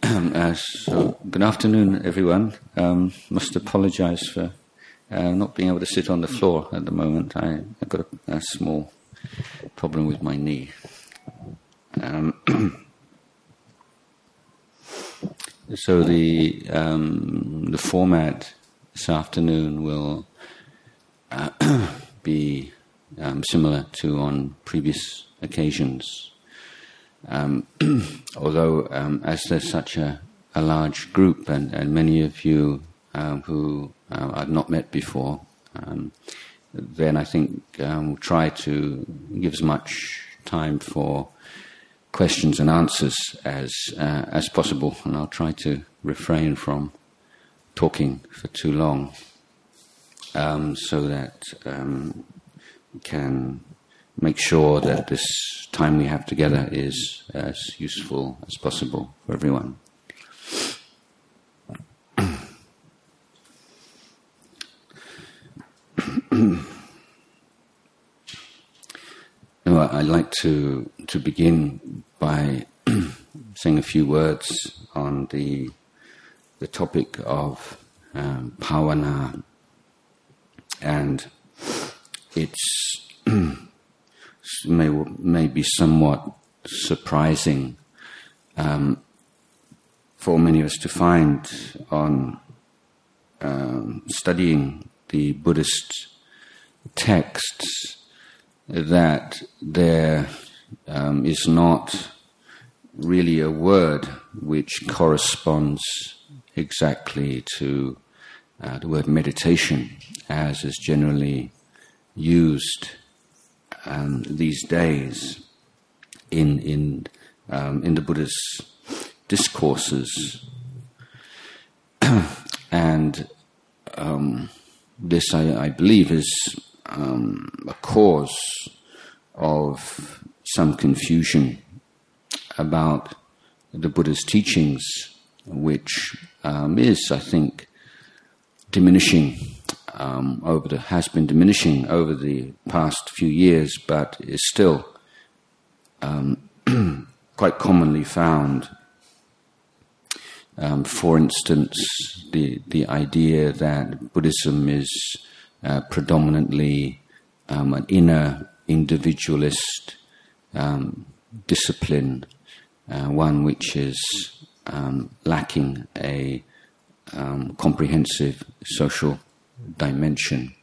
So good afternoon, everyone. Must apologize for not being able to sit on the floor at the moment. I've got a small problem with my knee. So the format this afternoon will be similar to on previous occasions. Although as there's such a large group and many of you who I've not met before, then I think we'll try to give as much time for questions and answers as possible, and I'll try to refrain from talking for too long, so that we can make sure that this time we have together is as useful as possible for everyone. Well, I'd like to begin by saying a few words on the topic of bhavana, and it's may be somewhat surprising for many of us to find on studying the Buddhist texts that there is not really a word which corresponds exactly to the word meditation as is generally used these days in the Buddha's discourses, and this I believe is a cause of some confusion about the Buddha's teachings, which is, I think, diminishing. Has been diminishing over the past few years, but is still quite commonly found. For instance, the idea that Buddhism is predominantly an inner individualist discipline, one which is lacking a comprehensive social dimension,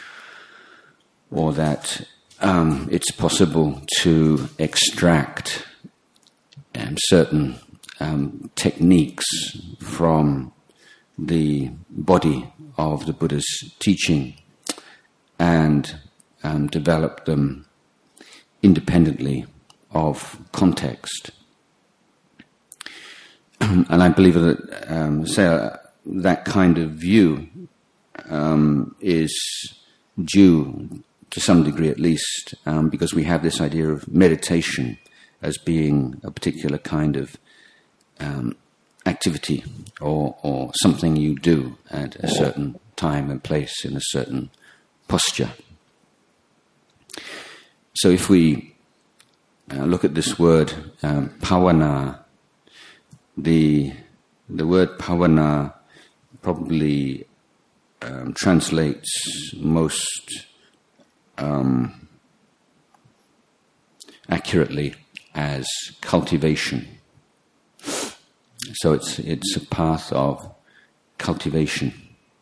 or that it's possible to extract certain techniques from the body of the Buddha's teaching and develop them independently of context. And I believe that that kind of view is due, to some degree at least, because we have this idea of meditation as being a particular kind of activity or something you do at a certain time and place in a certain posture. So if we look at this word bhavana, the word bhavana probably translates most accurately as cultivation. So it's a path of cultivation,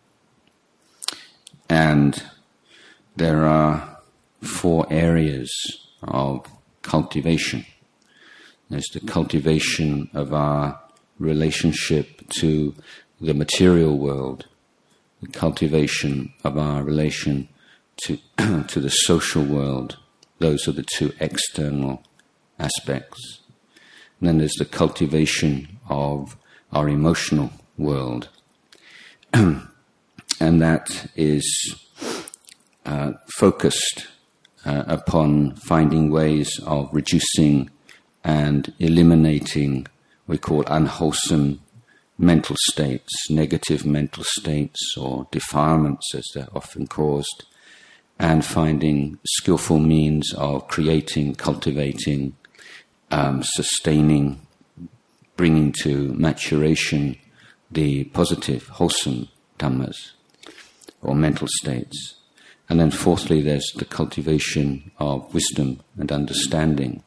and there are 4 areas of cultivation. There's the cultivation of our relationship to the material world, the cultivation of our relation to the social world. Those are the 2 external aspects. And then there's the cultivation of our emotional world. And that is focused upon finding ways of reducing and eliminating what we call unwholesome mental states, negative mental states, or defilements as they're often caused, and finding skillful means of creating, cultivating, sustaining bringing to maturation the positive, wholesome dhammas, or mental states. And then fourthly, there's the cultivation of wisdom and understanding.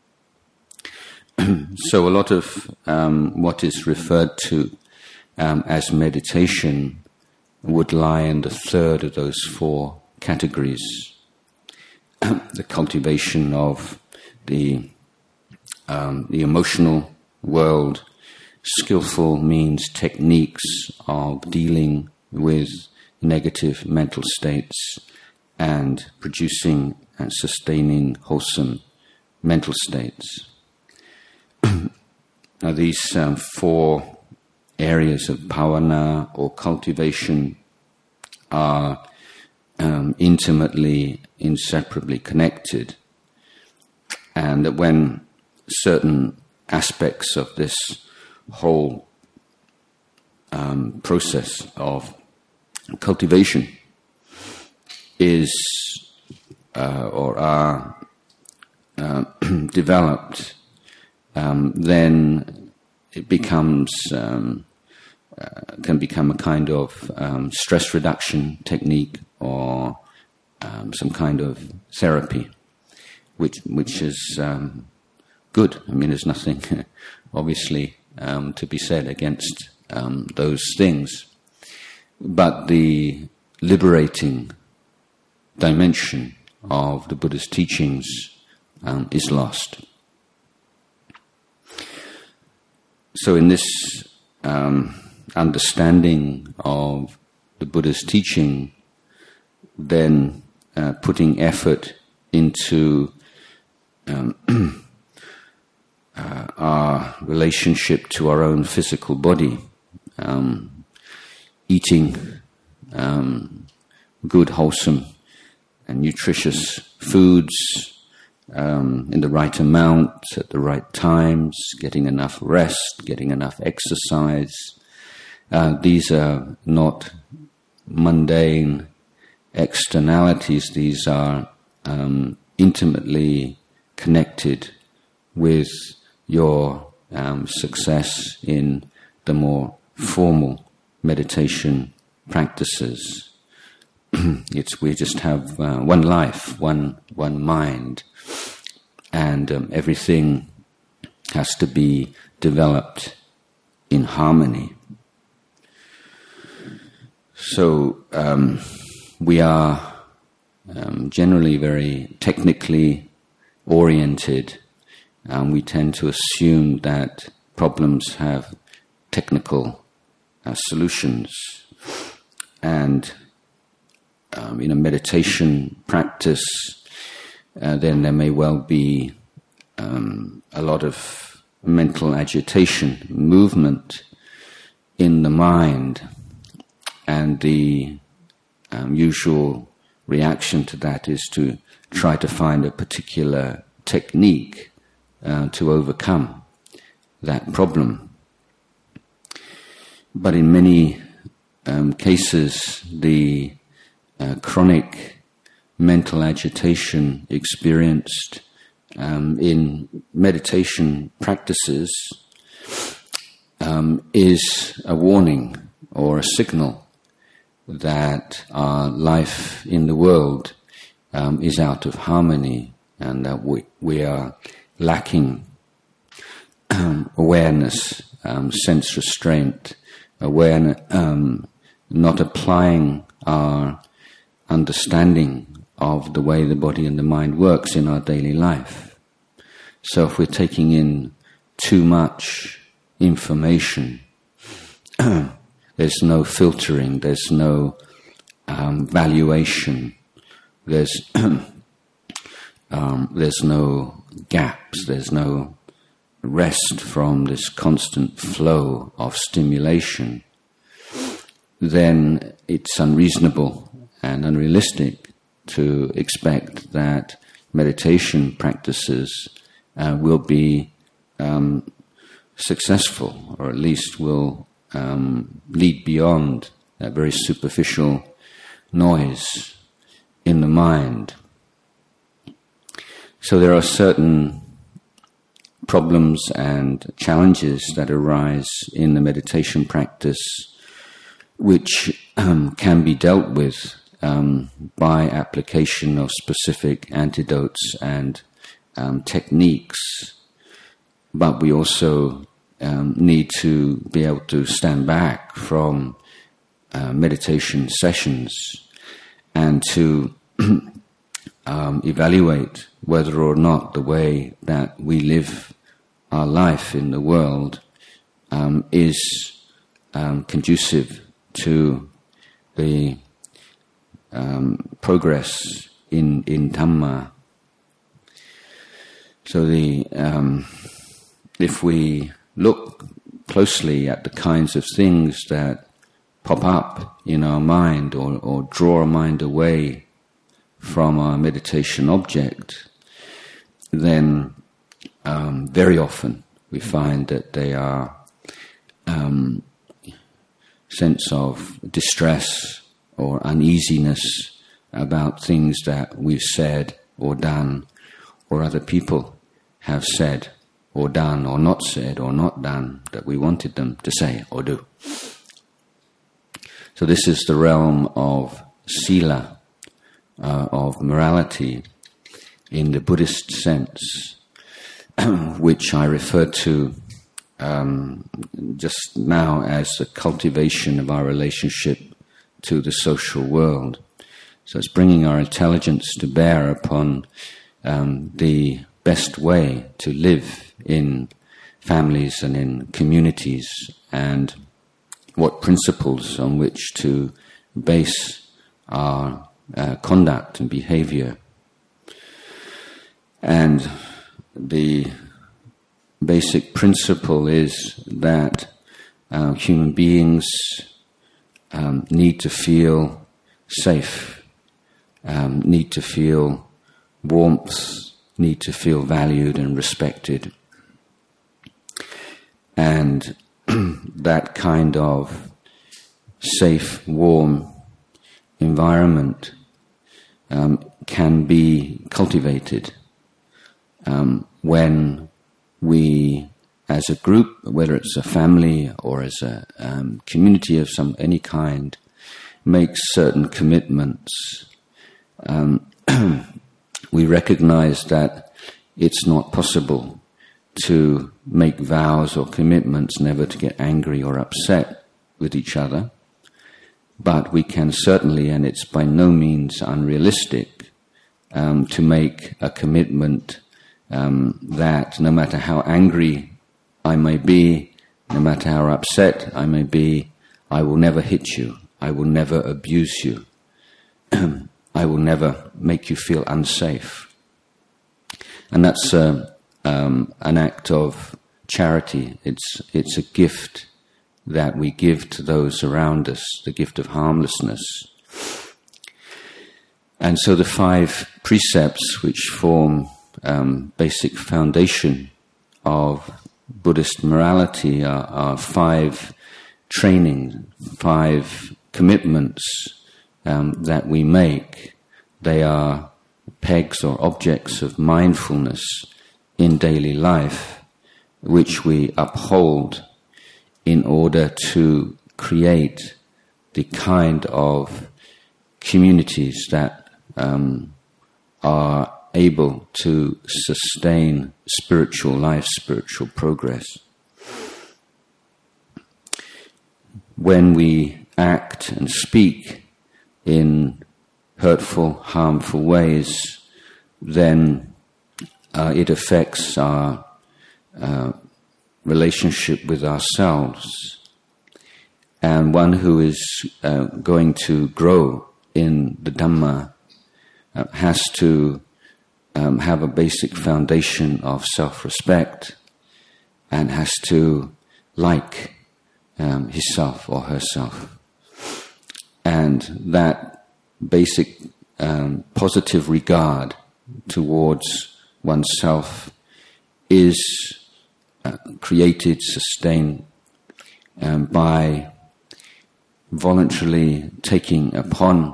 So a lot of what is referred to as meditation would lie in the third of those four categories. The cultivation of the emotional world, skillful means, techniques of dealing with negative mental states and producing and sustaining wholesome mental states. Now these four areas of bhavana or cultivation are intimately, inseparably connected, and that when certain aspects of this whole process of cultivation is or are developed, then it becomes can become a kind of stress reduction technique or some kind of therapy, which is good. I mean, there's nothing obviously to be said against those things, but the liberating dimension of the Buddha's teachings is lost. So in this understanding of the Buddha's teaching, then putting effort into our relationship to our own physical body, eating good, wholesome and nutritious foods in the right amount, at the right times, getting enough rest, getting enough exercise. These are not mundane externalities. These are intimately connected with your success in the more formal meditation practices. We just have one life, one mind, and everything has to be developed in harmony. So we are generally very technically oriented, and we tend to assume that problems have technical solutions. And in a meditation practice, then there may well be a lot of mental agitation, movement in the mind, and the usual reaction to that is to try to find a particular technique to overcome that problem. But in many cases, the chronic mental agitation experienced in meditation practices is a warning or a signal that our life in the world is out of harmony, and that we are lacking awareness, sense restraint, awareness, not applying our understanding of the way the body and the mind works in our daily life. So if we're taking in too much information, there's no filtering, there's no valuation, there's no gaps, there's no rest from this constant flow of stimulation, then it's unreasonable and unrealistic to expect that meditation practices will be successful, or at least will lead beyond that very superficial noise in the mind. So there are certain problems and challenges that arise in the meditation practice, which can be dealt with by application of specific antidotes and techniques. But we also need to be able to stand back from meditation sessions and to evaluate whether or not the way that we live our life in the world is conducive to the progress in Dhamma. So if we look closely at the kinds of things that pop up in our mind or draw our mind away from our meditation object, then very often we find that they are sense of distress or uneasiness about things that we've said or done, or other people have said or done or not said or not done that we wanted them to say or do. So this is the realm of sila, of morality in the Buddhist sense, which I referred to just now as the cultivation of our relationship to the social world. So it's bringing our intelligence to bear upon the best way to live in families and in communities, and what principles on which to base our conduct and behavior. And the basic principle is that human beings need to feel safe, need to feel warmth, need to feel valued and respected. And that kind of safe, warm environment can be cultivated when we, as a group, whether it's a family or as a community of any kind, make certain commitments. We recognize that it's not possible to make vows or commitments never to get angry or upset with each other, but we can certainly, and it's by no means unrealistic, to make a commitment that no matter how angry I may be, no matter how upset I may be, I will never hit you, I will never abuse you, I will never make you feel unsafe. And that's an act of charity. It's a gift that we give to those around us, the gift of harmlessness. And so the 5 precepts which form basic foundation of Buddhist morality are 5 training, 5 commitments that we make. They are pegs or objects of mindfulness in daily life, which we uphold in order to create the kind of communities that are able to sustain spiritual life, spiritual progress. When we act and speak in hurtful, harmful ways, then it affects our relationship with ourselves. And one who is going to grow in the Dhamma has to have a basic foundation of self-respect and has to like himself or herself. And that basic positive regard towards oneself is created, sustained by voluntarily taking upon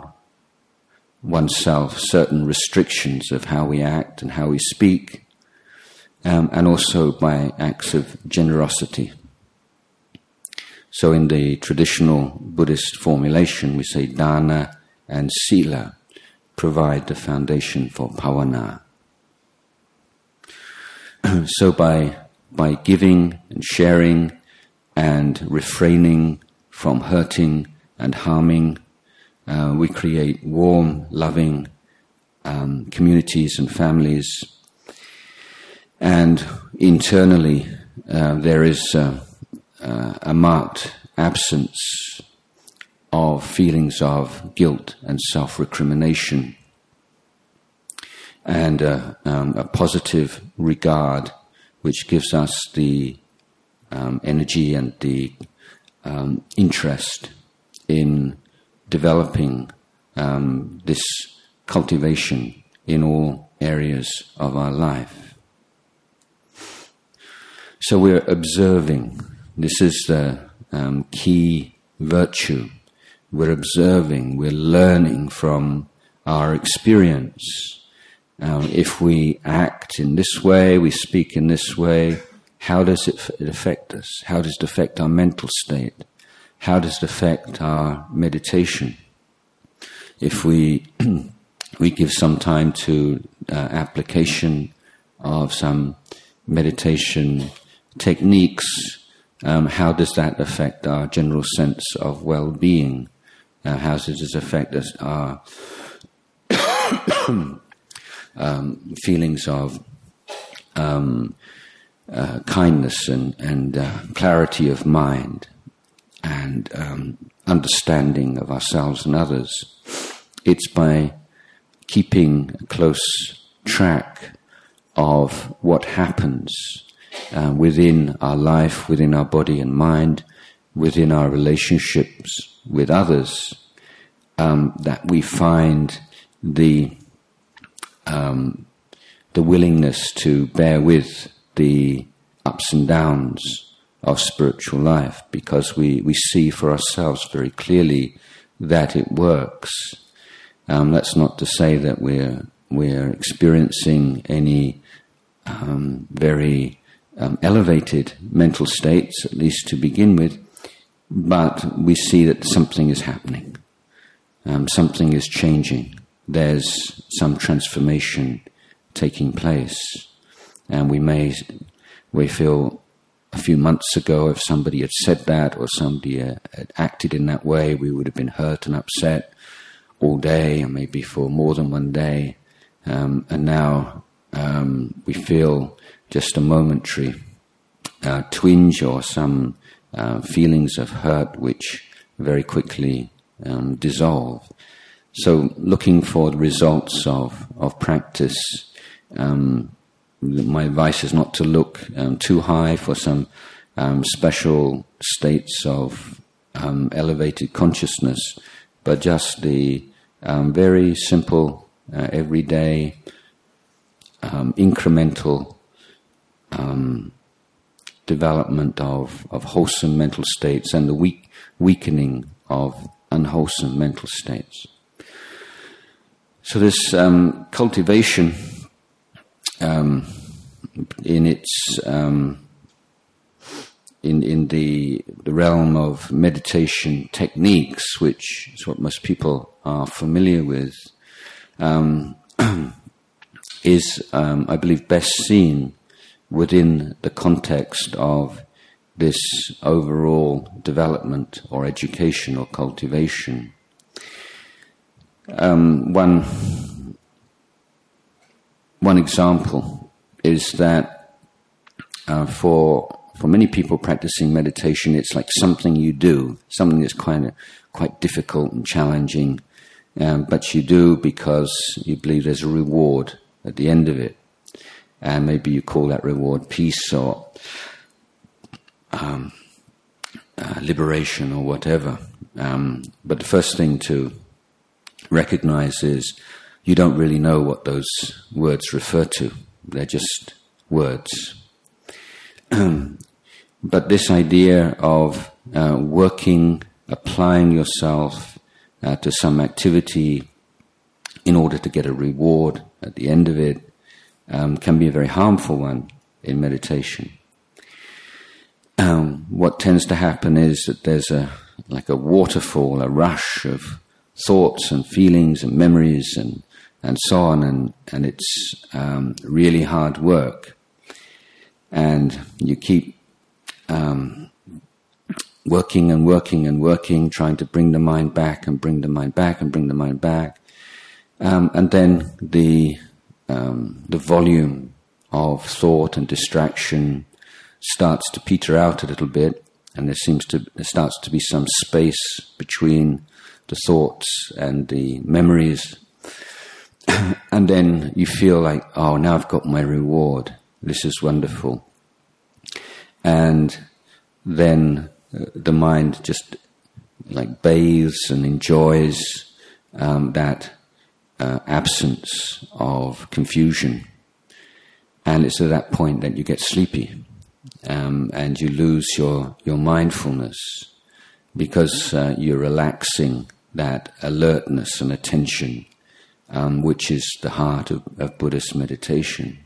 oneself certain restrictions of how we act and how we speak, and also by acts of generosity. So in the traditional Buddhist formulation, we say dana and sila provide the foundation for bhavana. So by giving and sharing and refraining from hurting and harming, we create warm, loving communities and families. And internally, there is a marked absence of feelings of guilt and self-recrimination, and a positive regard which gives us the energy and the interest in developing this cultivation in all areas of our life. So we're observing. This is the key virtue. We're observing, we're learning from our experience. If we act in this way, we speak in this way, how does it affect us? How does it affect our mental state? How does it affect our meditation? If we give some time to application of some meditation techniques, how does that affect our general sense of well-being? How does it affect us, our feelings of kindness and clarity of mind and understanding of ourselves and others? It's by keeping close track of what happens within our life, within our body and mind, within our relationships with others, that we find the willingness to bear with the ups and downs of spiritual life, because we see for ourselves very clearly that it works. That's not to say that we're experiencing any very elevated mental states, at least to begin with, but we see that something is happening. Something is changing. There's some transformation taking place. And we feel a few months ago, if somebody had said that or somebody had acted in that way, we would have been hurt and upset all day, and maybe for more than one day. And now we feel just a momentary twinge or some feelings of hurt which very quickly dissolve. So looking for the results of practice, my advice is not to look too high for some special states of elevated consciousness, but just the very simple, everyday, incremental development of wholesome mental states and the weakening of unwholesome mental states. So this cultivation in its in the realm of meditation techniques, which is what most people are familiar with, is, I believe, best seen within the context of this overall development or education or cultivation. One example is that for many people practicing meditation, it's like something you do, something that's quite difficult and challenging, but you do because you believe there's a reward at the end of it. And maybe you call that reward peace or liberation or whatever. But the first thing to recognize is you don't really know what those words refer to. They're just words. But this idea of working, applying yourself to some activity in order to get a reward at the end of it can be a very harmful one in meditation. What tends to happen is that there's like a waterfall, a rush of thoughts and feelings and memories and so on, and it's really hard work. And you keep working and working and working, trying to bring the mind back and bring the mind back and bring the mind back. And then the volume of thought and distraction starts to peter out a little bit, and there starts to be some space between the thoughts and the memories. And then you feel like, oh, now I've got my reward. This is wonderful. And then the mind just like bathes and enjoys that absence of confusion. And it's at that point that you get sleepy, and you lose your mindfulness, because you're relaxing that alertness and attention, which is the heart of Buddhist meditation.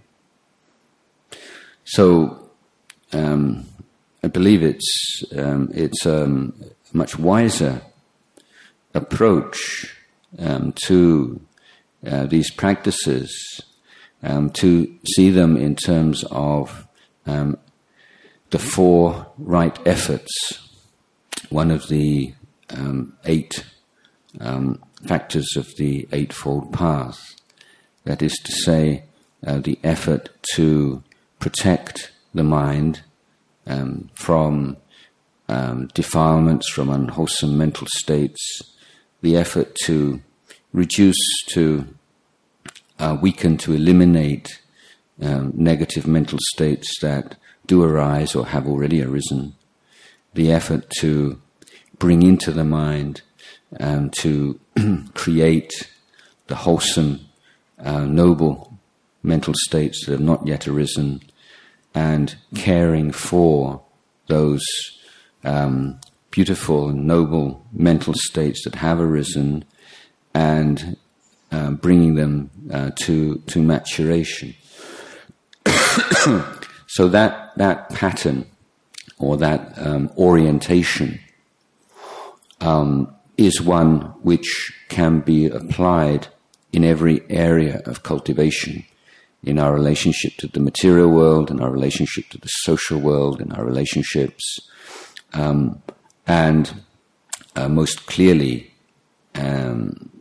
So I believe it's a much wiser approach to these practices, to see them in terms of the 4 right efforts, one of the 8 factors of the Eightfold Path. That is to say, the effort to protect the mind from defilements, from unwholesome mental states, the effort to reduce, to weaken, to eliminate negative mental states that do arise or have already arisen, the effort to bring into the mind to create the wholesome, noble mental states that have not yet arisen, and caring for those beautiful and noble mental states that have arisen, and bringing them to maturation. So that pattern, or that orientation, is one which can be applied in every area of cultivation, in our relationship to the material world, in our relationship to the social world, in our relationships, and most clearly and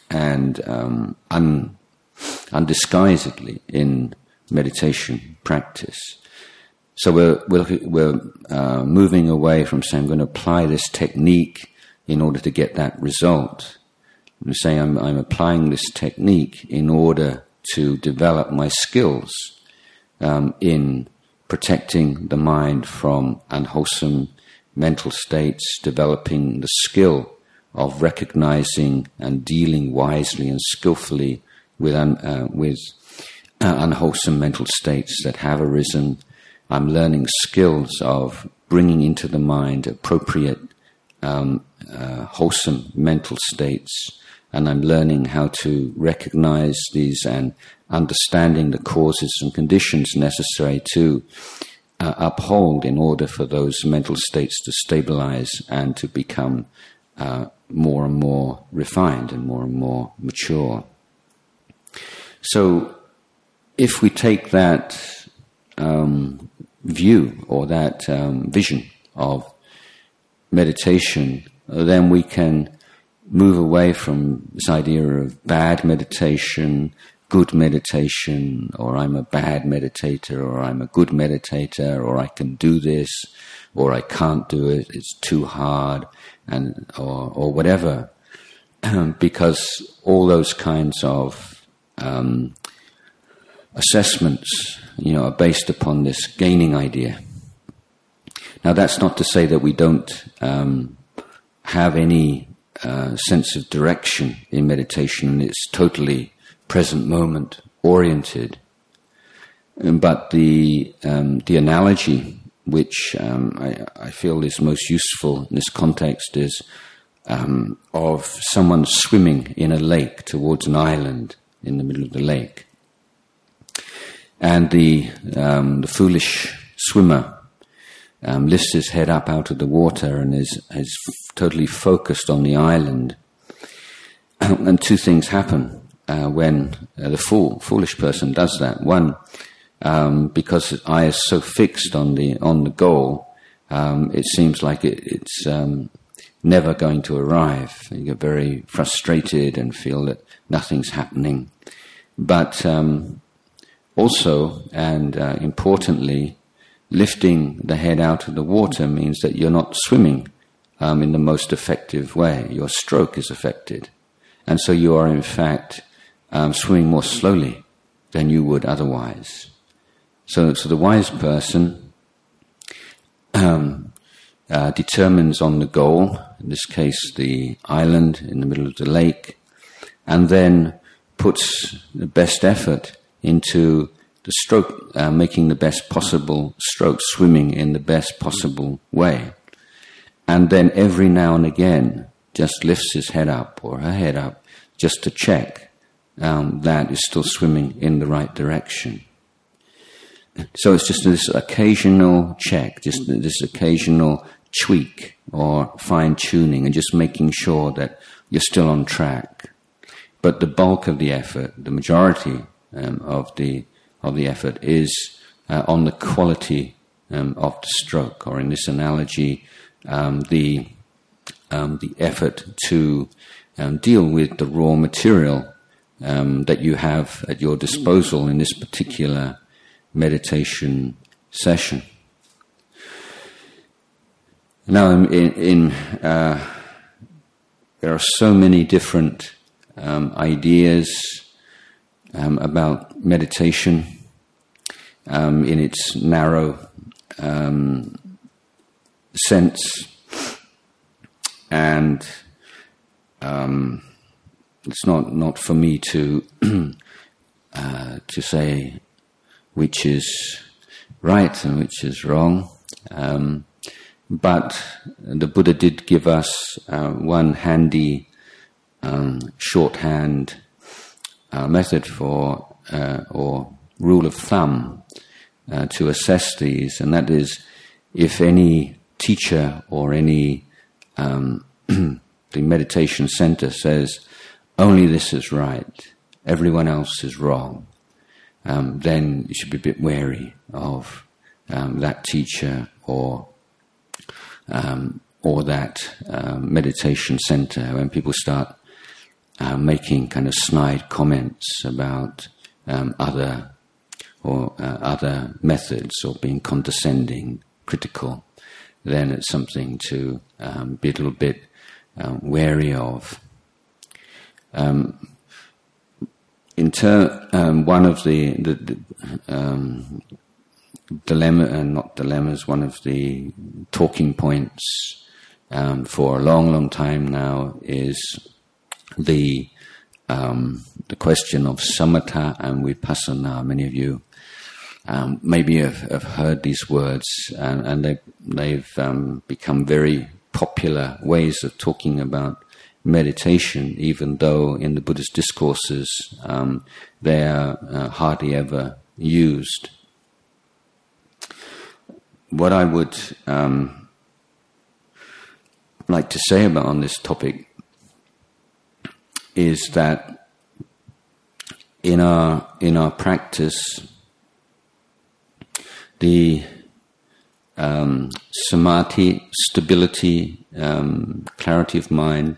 undisguisedly in meditation practice. So we're moving away from saying I'm going to apply this technique in order to get that result. We're saying I'm applying this technique in order to develop my skills in protecting the mind from unwholesome mental states, developing the skill of recognizing and dealing wisely and skillfully with unwholesome mental states that have arisen. I'm learning skills of bringing into the mind appropriate wholesome mental states, and I'm learning how to recognize these and understanding the causes and conditions necessary to uphold in order for those mental states to stabilize and to become more and more refined and more mature. So if we take that view or that vision of meditation, then we can move away from this idea of bad meditation, good meditation, or I'm a bad meditator, or I'm a good meditator, or I can do this, or I can't do it, it's too hard, or whatever, because all those kinds of assessments, are based upon this gaining idea. Now, that's not to say that we don't have any sense of direction in meditation, and it's totally present moment oriented. But the analogy which I feel is most useful in this context is of someone swimming in a lake towards an island in the middle of the lake. And the foolish swimmer lifts his head up out of the water and is totally focused on the island. And two things happen when the foolish person does that. One, because his eye is so fixed on the goal, it seems like it's never going to arrive. You get very frustrated and feel that nothing's happening. But also, and importantly, lifting the head out of the water means that you're not swimming in the most effective way. Your stroke is affected. And so you are, in fact, swimming more slowly than you would otherwise. So the wise person determines on the goal, in this case the island in the middle of the lake, and then puts the best effort into the stroke, making the best possible stroke, swimming in the best possible way. And then every now and again just lifts his head up or her head up just to check that is still swimming in the right direction. So it's just this occasional check, just this occasional tweak or fine-tuning and just making sure that you're still on track. But the bulk of the effort, the majority of the effort is on the quality of the stroke, or in this analogy, the effort to deal with the raw material that you have at your disposal in this particular meditation session. Now, there are so many different ideas about meditation in its narrow sense, and it's not for me to say which is right and which is wrong. But the Buddha did give us one handy shorthand method for or rule of thumb to assess these, and that is, if any teacher or any the meditation center says only this is right, everyone else is wrong, then you should be a bit wary of that teacher or that meditation center. When people start making kind of snide comments about other methods, or being condescending, critical, then it's something to be a little bit wary of. One of the one of the talking points for a long time now is the question of samatha and vipassana. Many of you maybe have heard these words, and they've become very popular ways of talking about meditation, even though in the Buddhist discourses they are hardly ever used. What I would like to say about on this topic is that in our practice, the samadhi, stability, clarity of mind,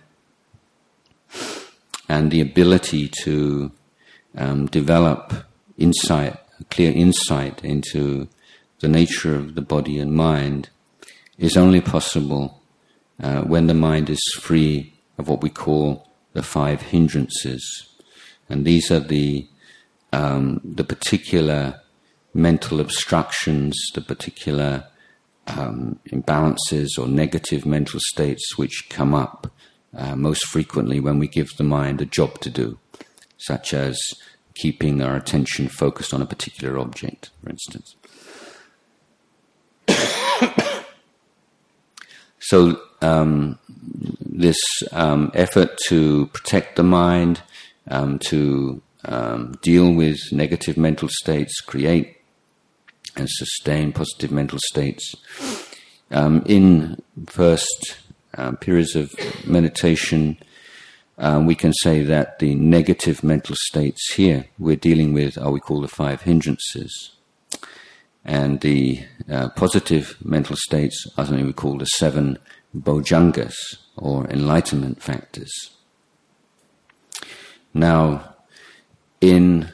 and the ability to develop insight, clear insight into the nature of the body and mind is only possible when the mind is free of what we call the 5 hindrances. And these are the particular mental obstructions, the particular imbalances or negative mental states which come up most frequently when we give the mind a job to do, such as keeping our attention focused on a particular object, for instance. So this effort to protect the mind, to deal with negative mental states, create and sustain positive mental states. In first periods of meditation, we can say that the negative mental states here we're dealing with are we call the 5 hindrances. And the positive mental states are something we call the 7 bojjhangas, or enlightenment factors. Now, in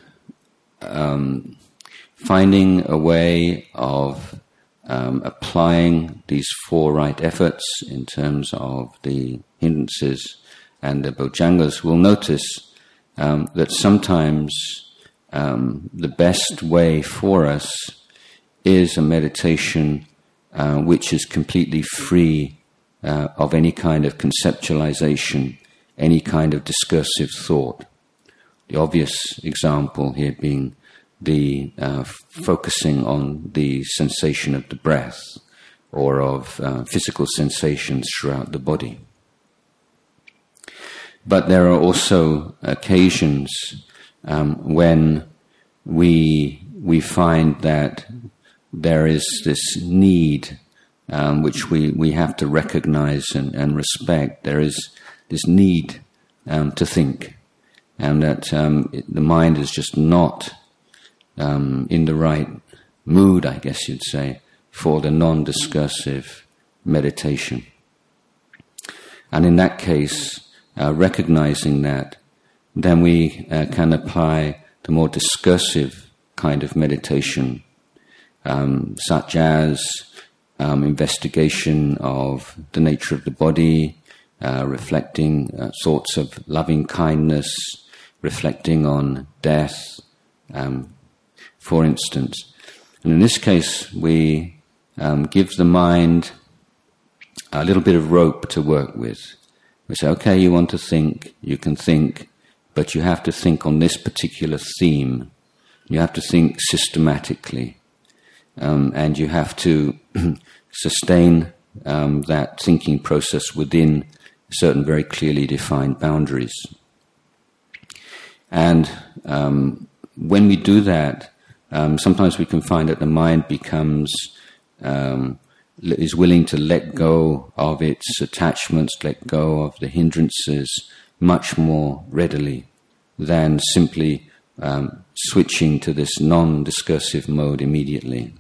finding a way of applying these 4 right efforts in terms of the hindrances and the bojjhangas, we'll notice that sometimes the best way for us is a meditation which is completely free of any kind of conceptualization, any kind of discursive thought. The obvious example here being the focusing on the sensation of the breath or of physical sensations throughout the body. But there are also occasions when we find that there is this need which we have to recognize and respect. There is this need to think, and that the mind is just not in the right mood, I guess you'd say, for the non-discursive meditation. And in that case, recognizing that, then we can apply the more discursive kind of meditation, such as investigation of the nature of the body, reflecting thoughts of loving kindness, reflecting on death, for instance. And in this case, we give the mind a little bit of rope to work with. We say, okay, you want to think, you can think, but you have to think on this particular theme. You have to think systematically. And you have to sustain that thinking process within certain very clearly defined boundaries. And when we do that, sometimes we can find that the mind becomes is willing to let go of its attachments, let go of the hindrances much more readily than simply switching to this non-discursive mode immediately.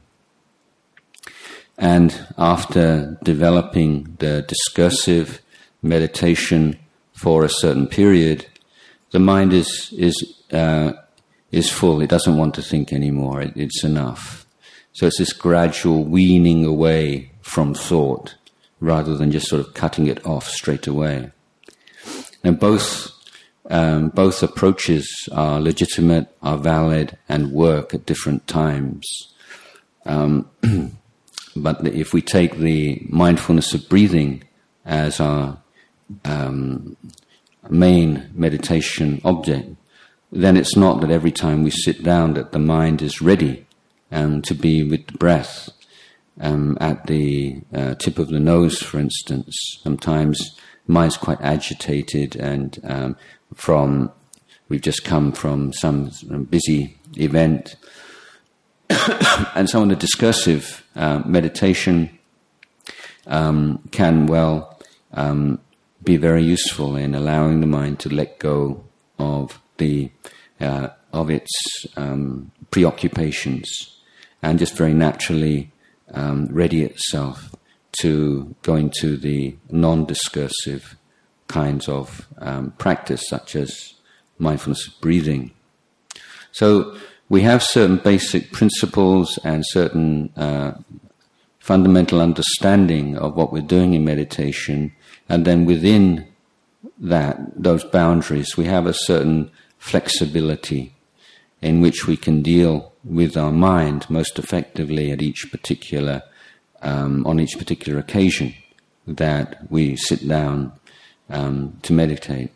And after developing the discursive meditation for a certain period, the mind is full. It doesn't want to think anymore. It's enough. So it's this gradual weaning away from thought rather than just sort of cutting it off straight away. And both approaches are legitimate, are valid, and work at different times. But if we take the mindfulness of breathing as our main meditation object, then it's not that every time we sit down that the mind is ready to be with the breath. At the tip of the nose, for instance, sometimes the mind's quite agitated, and we've just come from some busy event, and so on. The discursive meditation can well be very useful in allowing the mind to let go of its preoccupations, and just very naturally ready itself to go into the non-discursive kinds of practice, such as mindfulness of breathing. So we have certain basic principles and certain fundamental understanding of what we're doing in meditation, and then within those boundaries, we have a certain flexibility in which we can deal with our mind most effectively at each particular on each particular occasion that we sit down to meditate.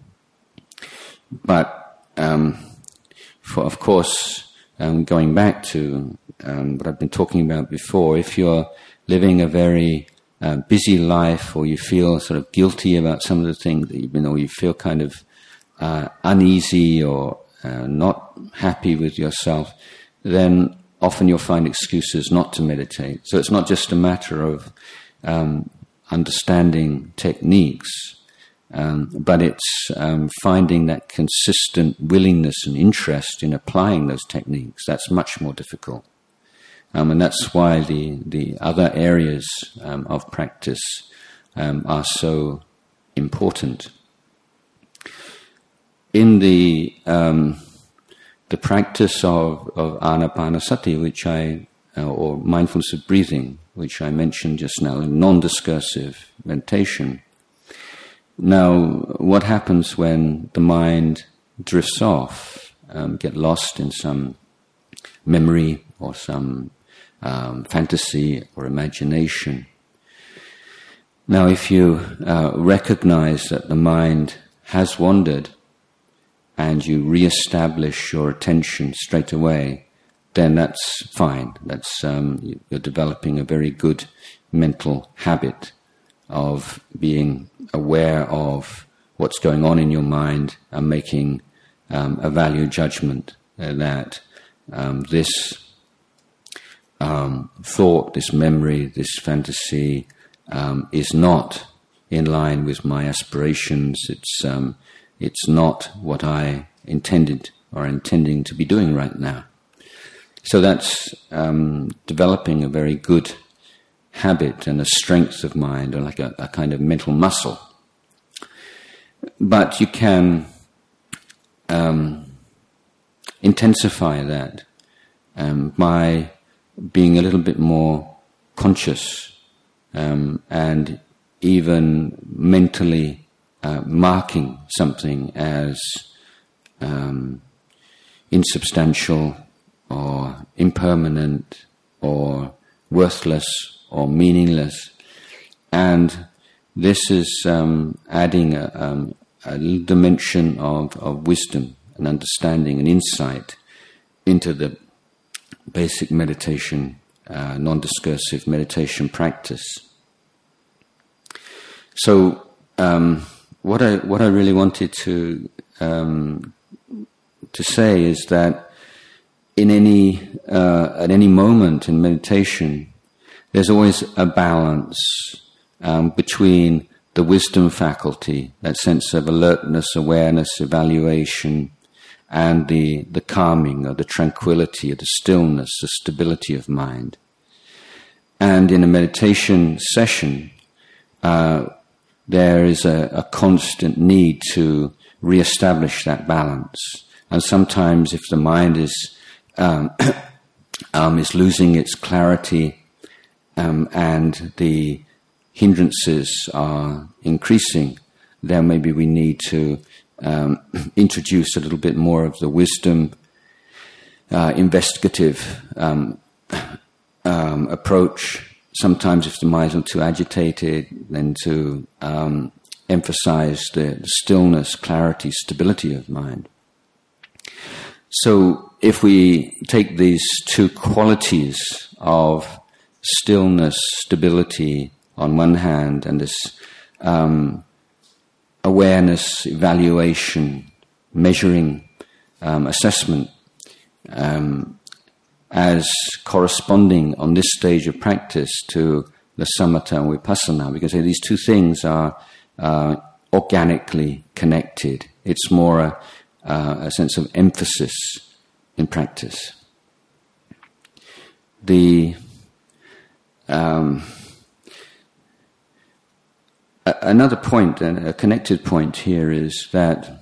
But of course, going back to what I've been talking about before, if you're living a very busy life, or you feel sort of guilty about some of the things that you've been, or you feel kind of uneasy or not happy with yourself, then often you'll find excuses not to meditate. So it's not just a matter of understanding techniques, but it's finding that consistent willingness and interest in applying those techniques. That's much more difficult. And that's why the other areas of practice are so important. In the practice of Anapanasati, which or mindfulness of breathing, which I mentioned just now, in non-discursive meditation. Now, what happens when the mind drifts off, get lost in some memory or some fantasy or imagination? Now, if you recognize that the mind has wandered and you re-establish your attention straight away, then that's fine. That's you're developing a very good mental habit of being aware of what's going on in your mind and making a value judgment that this thought, this memory, this fantasy is not in line with my aspirations. It's not what I intended or intending to be doing right now. So that's developing a very good habit and a strength of mind, or like a kind of mental muscle. But you can intensify that by being a little bit more conscious and even mentally marking something as insubstantial or impermanent or worthless or meaningless. And this is adding a little dimension of wisdom and understanding and insight into the basic meditation, non-discursive meditation practice. So what I really wanted to say is that in at any moment in meditation, there's always a balance between the wisdom faculty, that sense of alertness, awareness, evaluation, and the calming or the tranquility or the stillness, the stability of mind. And in a meditation session, there is a constant need to re-establish that balance. And sometimes if the mind is losing its clarity and the hindrances are increasing, then maybe we need to introduce a little bit more of the wisdom, investigative approach. Sometimes if the mind is too agitated, then to emphasize the stillness, clarity, stability of mind. So if we take these two qualities of stillness, stability on one hand, and this awareness, evaluation, measuring, assessment, as corresponding on this stage of practice to the samatha and vipassana, because these two things are organically connected. It's more a sense of emphasis in practice. Another point, a connected point here, is that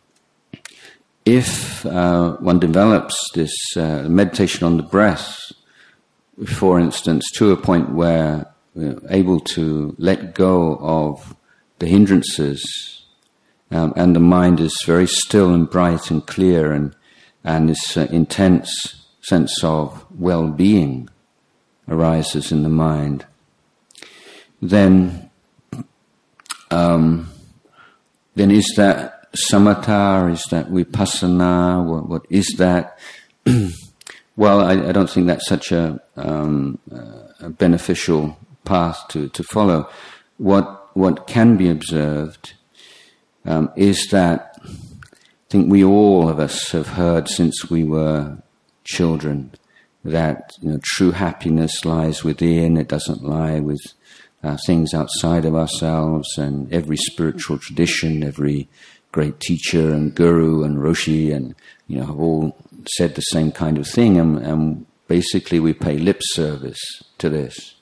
if one develops this meditation on the breath, for instance, to a point where we're able to let go of the hindrances, and the mind is very still and bright and clear, and this intense sense of well-being arises in the mind, then is that samatha, or is that vipassana? What is that? Well, I don't think that's such a beneficial path to follow. What can be observed is that think we all of us have heard since we were children that true happiness lies within. It doesn't lie with things outside of ourselves. And every spiritual tradition, every great teacher and guru and roshi, and have all said the same kind of thing. And basically, we pay lip service to this.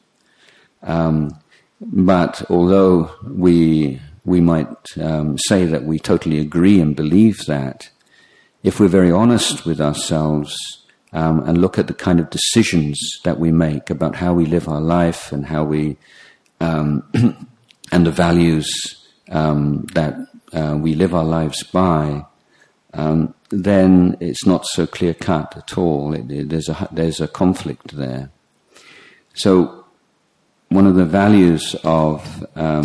But although we might say that we totally agree and believe that, if we're very honest with ourselves and look at the kind of decisions that we make about how we live our life and how we and the values that we live our lives by, then it's not so clear cut at all. There's a conflict there. So one of the values of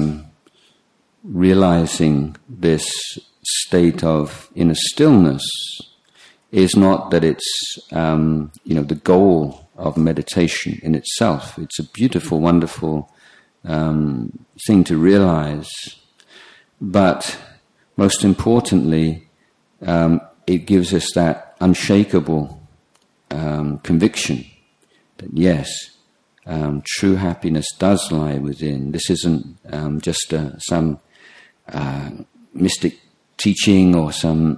realizing this state of inner stillness is not that it's the goal of meditation in itself. It's a beautiful, wonderful thing to realize, but most importantly, it gives us that unshakable conviction that yes, true happiness does lie within. This isn't just some mystic teaching or some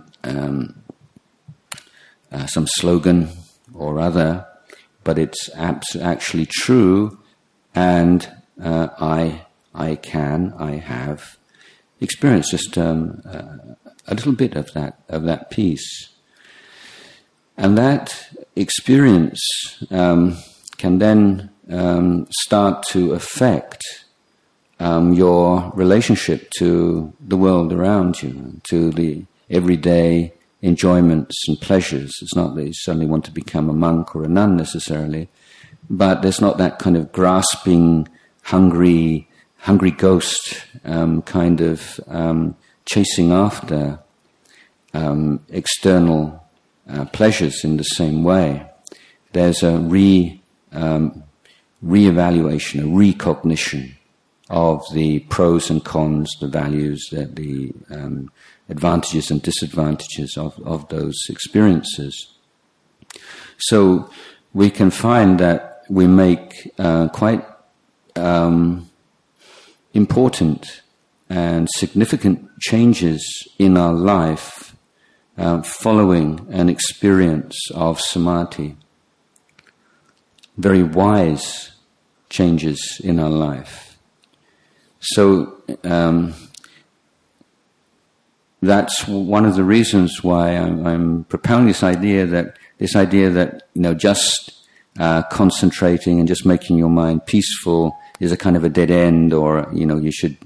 slogan or other, but it's actually true, and I have experienced just a little bit of that piece, and that experience can then start to affect your relationship to the world around you, to the everyday enjoyments and pleasures. It's not that you suddenly want to become a monk or a nun necessarily, but there's not that kind of grasping, hungry ghost kind of chasing after external pleasures in the same way. There's a re-evaluation, a recognition of the pros and cons, the values, the advantages and disadvantages of those experiences. So we can find that we make quite important and significant changes in our life following an experience of samadhi. Very wise changes in our life. So that's one of the reasons why I'm propounding this idea that just concentrating and just making your mind peaceful is a kind of a dead end, or you should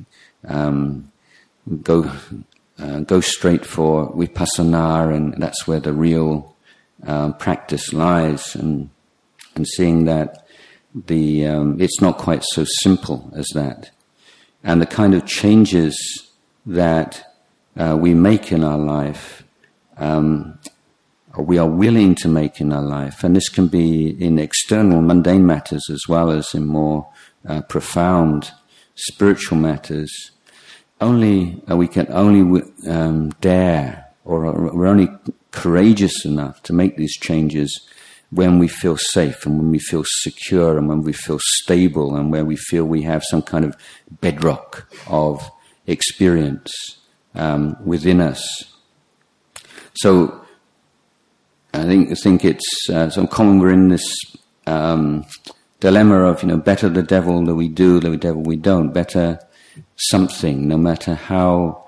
go straight for vipassana, and that's where the real practice lies, and seeing that it's not quite so simple as that. And the kind of changes that we make in our life, or we are willing to make in our life, and this can be in external mundane matters as well as in more profound spiritual matters. We can only dare, or we're only courageous enough to make these changes when we feel safe and when we feel secure and when we feel stable and where we feel we have some kind of bedrock of experience within us. So I think it's so common. We're in this dilemma of better the devil that we do, the devil we don't. Better something, no matter how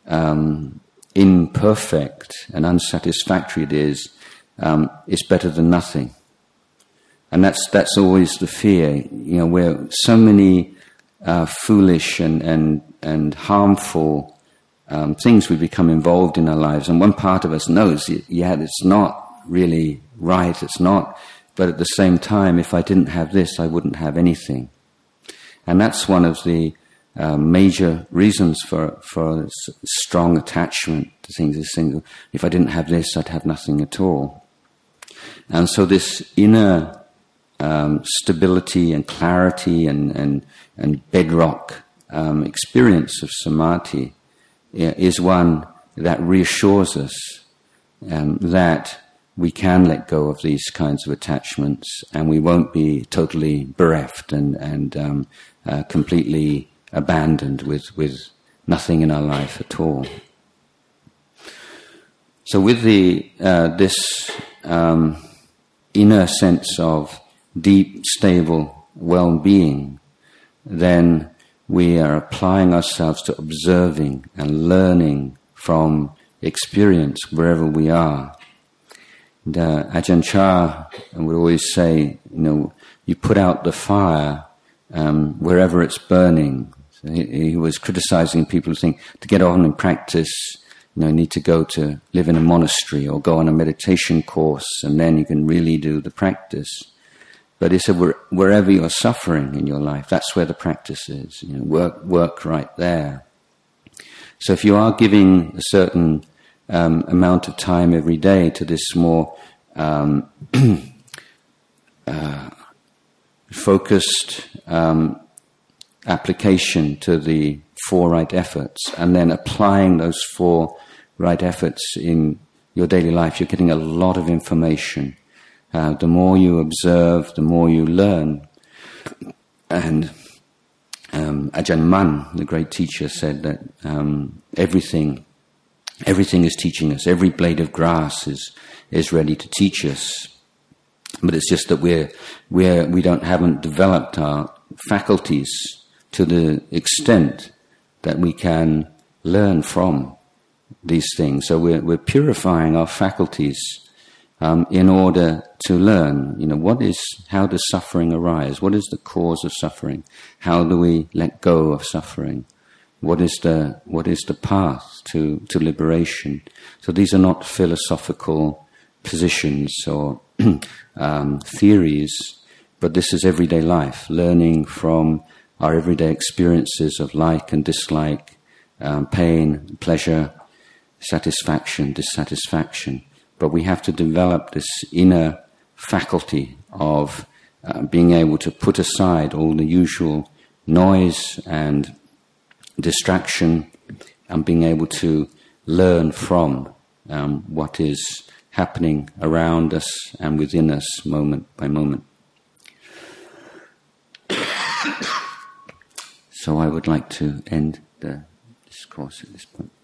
imperfect and unsatisfactory it is. It's better than nothing, and that's always the fear. Where so many foolish and harmful things we become involved in our lives, and one part of us knows, it's not really right. It's not, but at the same time, if I didn't have this, I wouldn't have anything, and that's one of the major reasons for strong attachment to things. Is saying, if I didn't have this, I'd have nothing at all. And so this inner stability and clarity and bedrock experience of samadhi is one that reassures us that we can let go of these kinds of attachments, and we won't be totally bereft and completely abandoned with nothing in our life at all. So with this inner sense of deep, stable well-being, then we are applying ourselves to observing and learning from experience wherever we are. And, Ajahn Chah would always say, you put out the fire wherever it's burning. So he was criticizing people who think to get on and practice, you need to go to live in a monastery or go on a meditation course, and then you can really do the practice. But he said, wherever you're suffering in your life, that's where the practice is. Work right there. So if you are giving a certain amount of time every day to this more focused application to the 4 right efforts, and then applying those 4 right efforts in your daily life, you're getting a lot of information. The more you observe, the more you learn. And Ajahn Mun, the great teacher, said that everything is teaching us. Every blade of grass is ready to teach us. But it's just that we haven't developed our faculties to the extent that we can learn from these things. So we're purifying our faculties in order to learn. How does suffering arise? What is the cause of suffering? How do we let go of suffering? What is the path to liberation? So these are not philosophical positions or theories, but this is everyday life, learning from our everyday experiences of like and dislike, pain, pleasure, satisfaction, dissatisfaction. But we have to develop this inner faculty of being able to put aside all the usual noise and distraction, and being able to learn from what is happening around us and within us moment by moment. So I would like to end the discourse at this point.